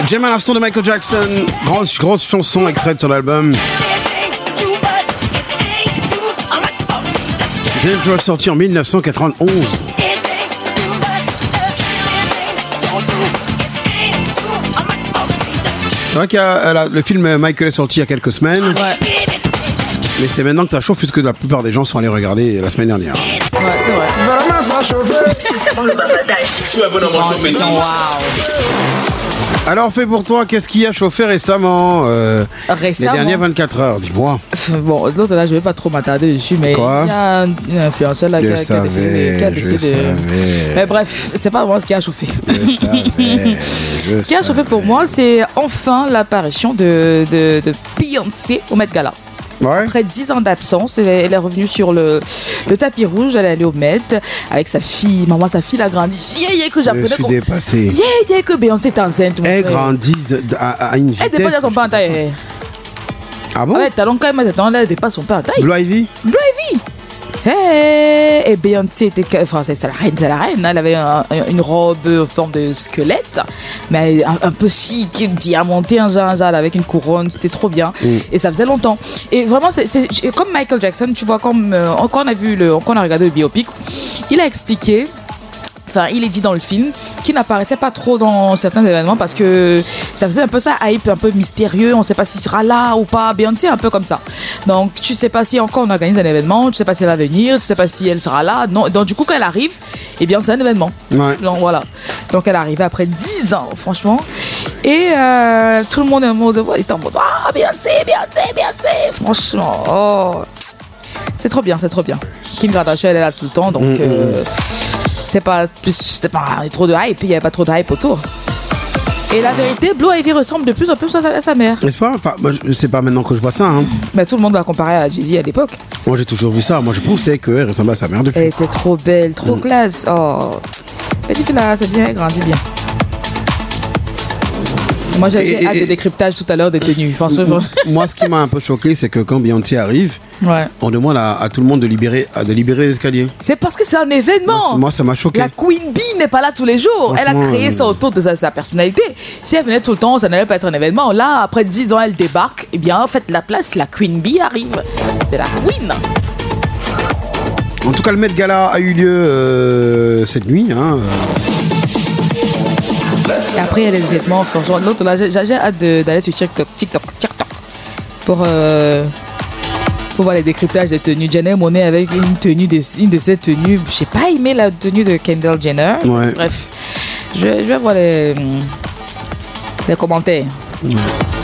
J'aime à l'instant de Michael Jackson, grosse chanson extraite sur l'album. Elle doit sortir en 1991. C'est vrai que le film Michael est sorti il y a quelques semaines. Ouais. Mais c'est maintenant que ça chauffe puisque la plupart des gens sont allés regarder la semaine dernière. Ouais, c'est vrai. Vraiment, ça chauffe. C'est bon le babadage. Wow. Alors, fais pour toi, qu'est-ce qui a chauffé récemment, les dernières 24 heures, dis-moi. Bon, l'autre là, je vais pas trop m'attarder dessus, mais il y a un influenceur là qui a décidé. Mais bref, c'est pas vraiment ce qui a chauffé. Ce qui a chauffé pour moi, c'est enfin l'apparition de Beyoncé au Met Gala. Ouais. Après 10 ans d'absence, elle est revenue sur le tapis rouge, elle est allée au Met avec sa fille. Maman, sa fille a grandi. Que j'apprenais. Je suis dépassé. Que Beyoncé est enceinte. Elle grandit à une vitesse. Elle dépasse son père en taille. Ah bon? Ouais, talon quand même, elle dépasse son père en taille. Blue Ivy. Hey, et Beyoncé était, enfin c'est la reine, elle avait une robe en forme de squelette, mais un peu chic, diamanté, un genre avec une couronne, c'était trop bien. Et ça faisait longtemps. Et vraiment, c'est comme Michael Jackson, tu vois, quand on a regardé le biopic, il a expliqué. Enfin, il est dit dans le film qu'il n'apparaissait pas trop dans certains événements parce que ça faisait un peu ça, hype, un peu mystérieux. On ne sait pas s'il sera là ou pas. Beyoncé, un peu comme ça. Donc, tu ne sais pas si encore on organise un événement, tu ne sais pas si elle va venir, tu ne sais pas si elle sera là. Non. Donc, du coup, quand elle arrive, eh bien, c'est un événement. Ouais. Donc, voilà. Donc, elle est arrivée après 10 ans, franchement. Et tout le monde est en mode Beyoncé. Franchement, c'est trop bien. Kim Kardashian, elle est là tout le temps, donc. C'est pas trop de hype, il n'y avait pas trop de hype autour. Et la vérité, Blue Ivy ressemble de plus en plus à sa mère. N'est-ce pas? Enfin, moi, c'est pas maintenant que je vois ça. Hein. Mais tout le monde l'a comparé à Jay-Z à l'époque. Moi, j'ai toujours vu ça. Moi, je pensais qu'elle ressemblait à sa mère depuis. Elle était trop belle, trop classe. Oh, petite fille là, c'est bien, elle grandit bien. Moi, j'avais hâte de décryptage tout à l'heure des tenues. Moi, ce qui m'a un peu choqué, c'est que quand Beyoncé arrive, on demande à tout le monde de libérer l'escalier. C'est parce que c'est un événement. Moi, ça m'a choqué. La Queen Bee n'est pas là tous les jours. Elle a créé ça autour de sa personnalité. Si elle venait tout le temps, ça n'allait pas être un événement. Là, après 10 ans, elle débarque. Eh bien, faites la place, la Queen Bee arrive. C'est la Queen. En tout cas, le Met Gala a eu lieu cette nuit. Hein. Et après, il y a les vêtements. L'autre, là, j'ai hâte d'aller sur TikTok pour voir les décryptages des tenues. Janelle Monáe avec une de ses tenues. J'ai pas aimé la tenue de Kendall Jenner. Ouais. Bref, je vais voir les commentaires. Ouais.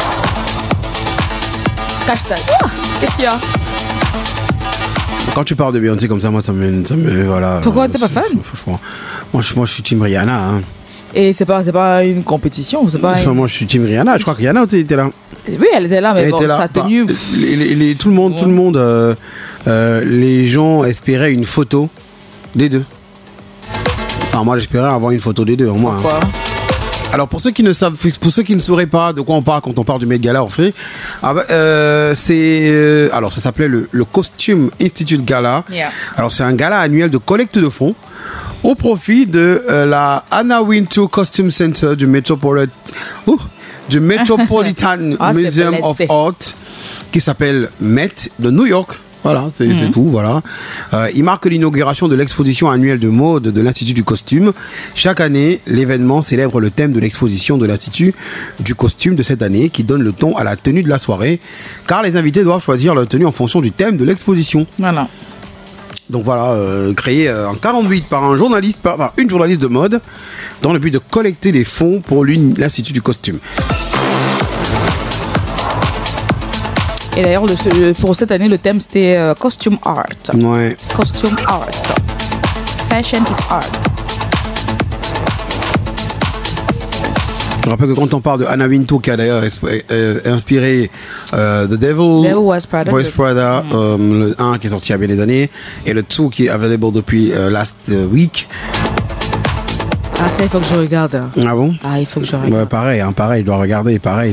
Hashtag. Qu'est-ce qu'il y a? Quand tu parles de Beyoncé comme ça, moi, ça me voilà. Pourquoi t'es pas fan? Franchement, moi, je suis team Rihanna. Hein. Et c'est pas une compétition, c'est pas. Moi, je suis team Rihanna. Je crois que Rihanna était là. Oui, elle était là, mais bon, sa tenue. Tout le monde, les gens espéraient une photo des deux. Enfin, moi, j'espérais avoir une photo des deux, au moins. Pourquoi? Alors pour ceux qui ne sauraient pas de quoi on parle quand on parle du Met Gala, alors ça s'appelait le Costume Institute Gala. Yeah. Alors c'est un gala annuel de collecte de fonds au profit de la Anna Wintour Costume Center du Metropolitan Museum of Art qui s'appelle Met de New York. Voilà, c'est tout, voilà. Il marque l'inauguration de l'exposition annuelle de mode de l'Institut du Costume. Chaque année, l'événement célèbre le thème de l'exposition de l'Institut du Costume de cette année qui donne le ton à la tenue de la soirée, car les invités doivent choisir leur tenue en fonction du thème de l'exposition. Voilà. Donc voilà, créé en 48 par une journaliste de mode dans le but de collecter des fonds pour l'Institut du Costume. Et d'ailleurs, pour cette année, le thème, c'était Costume Art. Ouais. Costume Art. Fashion is art. Je rappelle que quand on parle de Anna Wintour, qui a d'ailleurs inspiré The Devil Wears Prada, le 1 qui est sorti il y a bien des années, et le 2 qui est available depuis last week. Ah, ça, il faut que je regarde. Ah bon? Ah, il faut que je regarde. Ouais, pareil, je dois regarder, pareil.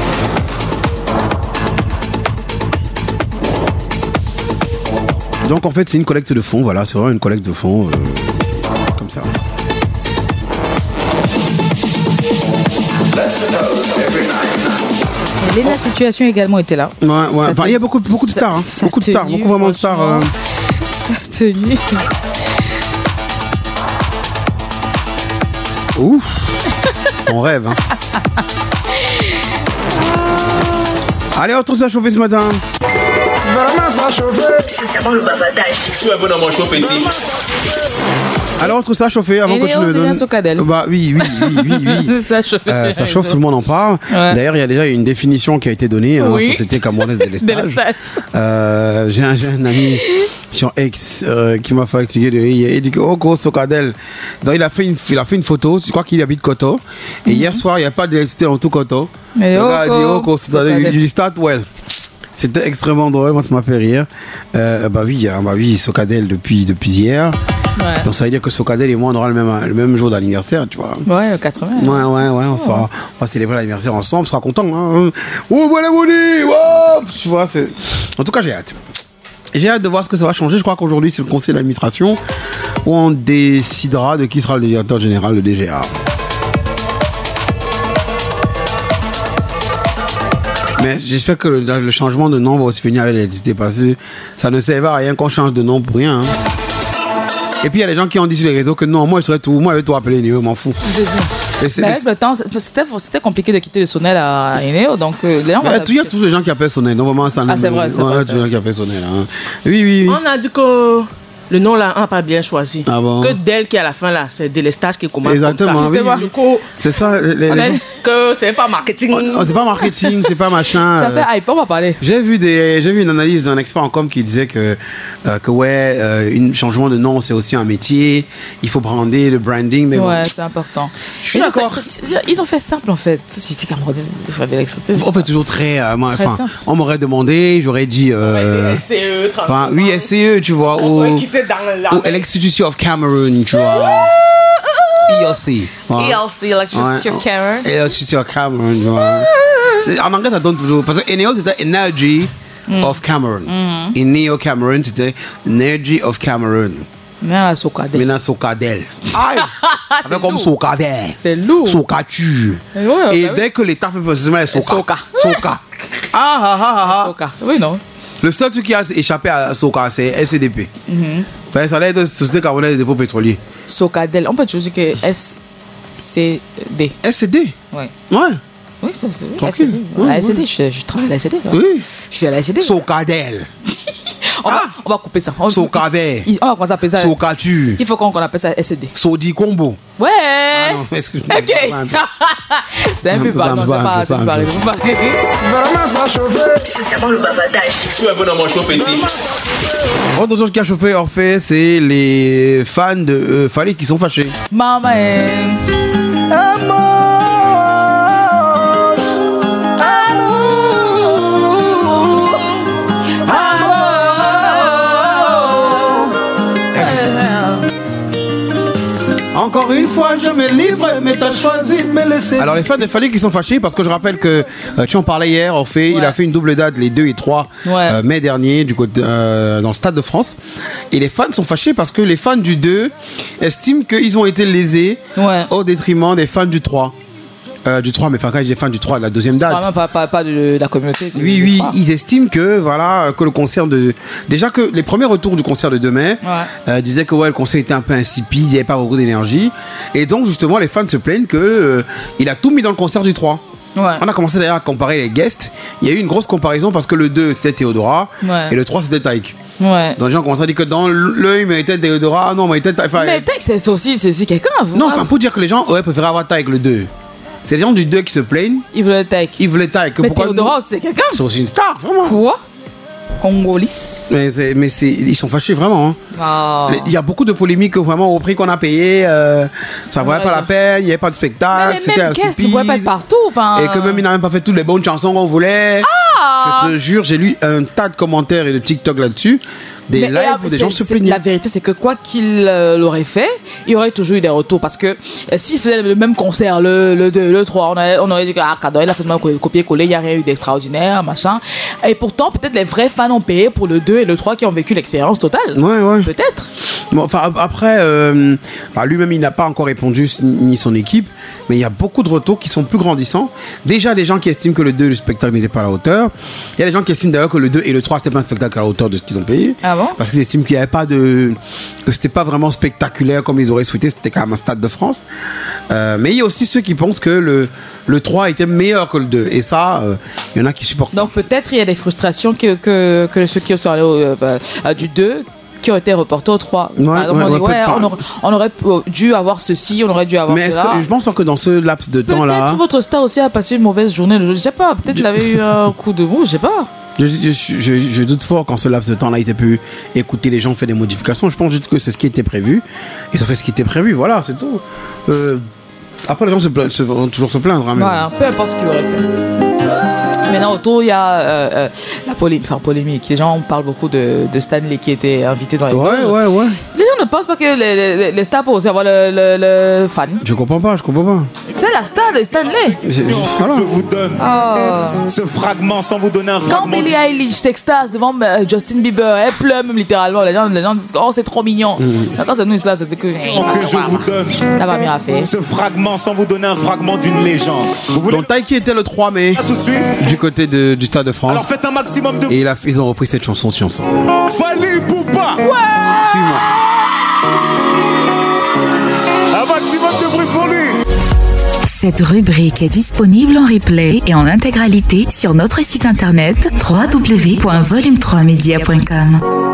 Donc en fait c'est une collecte de fonds, voilà, c'est vraiment une collecte de fonds comme ça. Lena Situation également était là. Ouais. Enfin, il y a beaucoup de stars. Hein. Beaucoup de stars. Beaucoup vraiment de stars. Sa tenue. Ouf. On rêve. Hein. Allez, on retrouve ça chauffer ce matin. Vraiment ça chauffer. C'est seulement le bavardage. Tu es bon à mon chaud petit. Alors, on retrouve ça chauffer avant que tu ne me donnes. Bah oui. Ça chauffe. Ça chauffe, tout le monde en parle. Ouais. D'ailleurs, il y a déjà une définition qui a été donnée dans la Société camerounaise des Lestages. J'ai un ami sur X qui m'a fatigué de rire. Il dit que Oko Sokadel. Donc, il a fait une photo. Je crois qu'il habite Koto. Et hier soir, il n'y a pas d'électricité dans tout Koto. Et le gars a dit Oko Sokadel. Il dit start well. C'était extrêmement drôle, moi ça m'a fait rire. Bah oui, Sokadel depuis hier. Ouais. Donc ça veut dire que Sokadel et moi on aura le même jour d'anniversaire, tu vois. Ouais, 80. Ouais, on va célébrer l'anniversaire ensemble, on sera content. Hein. Oh voilà mon nez, oh tu vois, c'est. En tout cas j'ai hâte. J'ai hâte de voir ce que ça va changer. Je crois qu'aujourd'hui c'est le conseil d'administration où on décidera de qui sera le directeur général, le DGA. Mais j'espère que le changement de nom va aussi venir avec l'électricité parce que ça ne sert à rien qu'on change de nom pour rien. Hein. Et puis il y a des gens qui ont dit sur les réseaux que non, moi je serais tout, moi je vais tout appeler Eneo, m'en fous. Mais avec le temps, c'était compliqué de quitter le Sonel à Eneo, donc les gens. Il y a tous les gens qui appellent Sonel, donc vraiment ça. Ah c'est vrai. Tous les gens qui appellent Sonel. Hein. Oui. On a dit que le nom là, on n'a pas bien choisi. Ah bon? Que Del qui est à la fin là, c'est Délestage qui commence. Exactement, comme ça. Oui. C'est ça. Que c'est pas marketing. C'est pas marketing, c'est pas machin. Ça fait hype, on va parler. J'ai vu une analyse d'un expert en com qui disait que un changement de nom c'est aussi un métier. Il faut brander le branding, mais ouais, c'est important. Je suis d'accord. Ils ont fait simple en fait. Société camerounaise de faire de l'électricité. On fait toujours très on m'aurait demandé, j'aurais dit. SCE. Enfin, oui, SCE, tu vois. Ou Electricity of Cameroon, tu vois. ELC. ELC, Electricity of Cameroon. Electricity of Cameroon, tu vois. En anglais, ça donne toujours. Parce que Eneo, c'était Energy of Cameroon. Eneo Cameroon, c'était Energy of Cameroon. Maintenant, Sokadel. Aïe! Ça fait comme Sokadel. C'est lourd. Sokatu. Et dès que l'État fait forcément Soka. Soka. Oui, non. Le seul truc qui a échappé à Soka, c'est SCDP. Enfin, ça allait être Société camerounaise des dépôts pétroliers. Sokadel, on peut toujours que SCD. SCD? Oui. Ouais. Oui, c'est SCD. La SCD, je travaille à la SCD. Oui. Je suis à la SCD. Sokadel. On va couper ça. Sokadel. On va commencer à appeler ça. Sokatu. Il faut qu'on appelle ça SCD. Sodi Combo. Ouais. Ah non, excuse-moi. Ok. C'est un peu pardon, c'est pas pareil. Vraiment ça chauffe. C'est seulement le bavardage. Tu es bon à mon chaud petit. Autre chose qui a chauffé Orphée, c'est les fans de Fally qui sont fâchés. Maman. Encore une fois, je me livre, mais t'as choisi de me laisser. Alors, les fans de Fally qui sont fâchés, parce que je rappelle que tu en parlais hier, Orphée, il a fait une double date les 2 et 3 mai dernier dans le Stade de France. Et les fans sont fâchés parce que les fans du 2 estiment qu'ils ont été lésés au détriment des fans du 3. Du 3, mais enfin, quand je dis fans du 3, de la deuxième date. Vraiment pas de la communauté. Oui, ils estiment que, que le concert de. Déjà que les premiers retours du concert de demain disaient que le concert était un peu insipide, il n'y avait pas beaucoup d'énergie. Et donc, justement, les fans se plaignent qu'il a tout mis dans le concert du 3. On a commencé d'ailleurs à comparer les guests. Il y a eu une grosse comparaison parce que le 2 c'était Théodora et le 3 c'était Taïk. Donc les gens commencent à dire que dans l'œil méritait Théodora, non, méritait Taïk. Mais Taïk c'est aussi quelqu'un. Non, enfin, pour dire que les gens auraient préféré avoir Taïk le 2. C'est les gens du 2 qui se plaignent. Ils voulaient Taïk. Mais Théodora, c'est quelqu'un. C'est aussi une star, vraiment. Quoi? Congolis. Mais ils sont fâchés vraiment. Hein. Oh. Il y a beaucoup de polémiques vraiment au prix qu'on a payé. Ça ne valait pas la peine, il n'y avait pas de spectacle. C'était un stupide. Ne pouvait pas être partout. Et que même il n'a même pas fait toutes les bonnes chansons qu'on voulait. Je te jure, j'ai lu un tas de commentaires et de TikTok là-dessus. des lives où des gens se plaignaient. La vérité, c'est que quoi qu'il l'aurait fait, il y aurait toujours eu des retours. Parce que s'il faisait le même concert, le 2, le 3, on aurait dit que il a fait le copier-coller, il n'y a rien eu d'extraordinaire, machin. Et pourtant, peut-être les vrais fans ont payé pour le 2 et le 3 qui ont vécu l'expérience totale. Ouais. Peut-être. Bon, enfin, après, lui-même, il n'a pas encore répondu, ni son équipe, mais il y a beaucoup de retours qui sont plus grandissants. Déjà, des gens qui estiment que le 2, le spectacle n'était pas à la hauteur. Il y a des gens qui estiment d'ailleurs que le 2 et le 3, c'était pas un spectacle à la hauteur de ce qu'ils ont payé. Ah bon? Parce qu'ils estiment qu'il n'y avait pas que c'était pas vraiment spectaculaire comme ils auraient souhaité, c'était quand même un Stade de France. Mais il y a aussi ceux qui pensent que le 3 était meilleur que le 2. Et ça, il y en a qui supportent. Donc peut-être il y a des frustrations que ceux qui sont allés du 2 qui ont été reportés au 3. On aurait dû avoir ceci, on aurait dû avoir cela. Je pense pas que dans ce laps de temps-là... Peut-être votre star aussi a passé une mauvaise journée. Je sais pas, peut-être qu'il avait eu un coup de mou, je sais pas. Je doute fort qu'en ce laps de temps-là, il ait pu écouter les gens faire des modifications. Je pense juste que c'est ce qui était prévu. Et ça fait ce qui était prévu, voilà, c'est tout. Après, les gens vont toujours se plaindre. Hein, voilà, peu importe ce qu'il aurait fait. Maintenant, autour, il y a la polémique. Les gens parlent beaucoup de Stanley qui était invité dans les Ouais. Les gens ne pensent pas que les stars peuvent aussi avoir le fan. Je comprends pas. C'est la star de Stanley. Je vous donne ce fragment sans vous donner un fragment. Quand Billie Eilish s'extase devant Justin Bieber, elle pleure même littéralement. Les gens disent oh c'est trop mignon. Attends, c'est nous là, c'est que je vous donne. Ça va bien à faire. Ce fragment sans vous donner un fragment d'une légende. Donc Taiki était le 3 mai. Tout de suite. Du côté du Stade de France. Alors faites un maximum de... Et ils ont repris cette chanson ensemble. Fally Poupa. Suis-moi. Un maximum de bruit pour lui. Cette rubrique est disponible en replay et en intégralité sur notre site internet www.volume3media.com.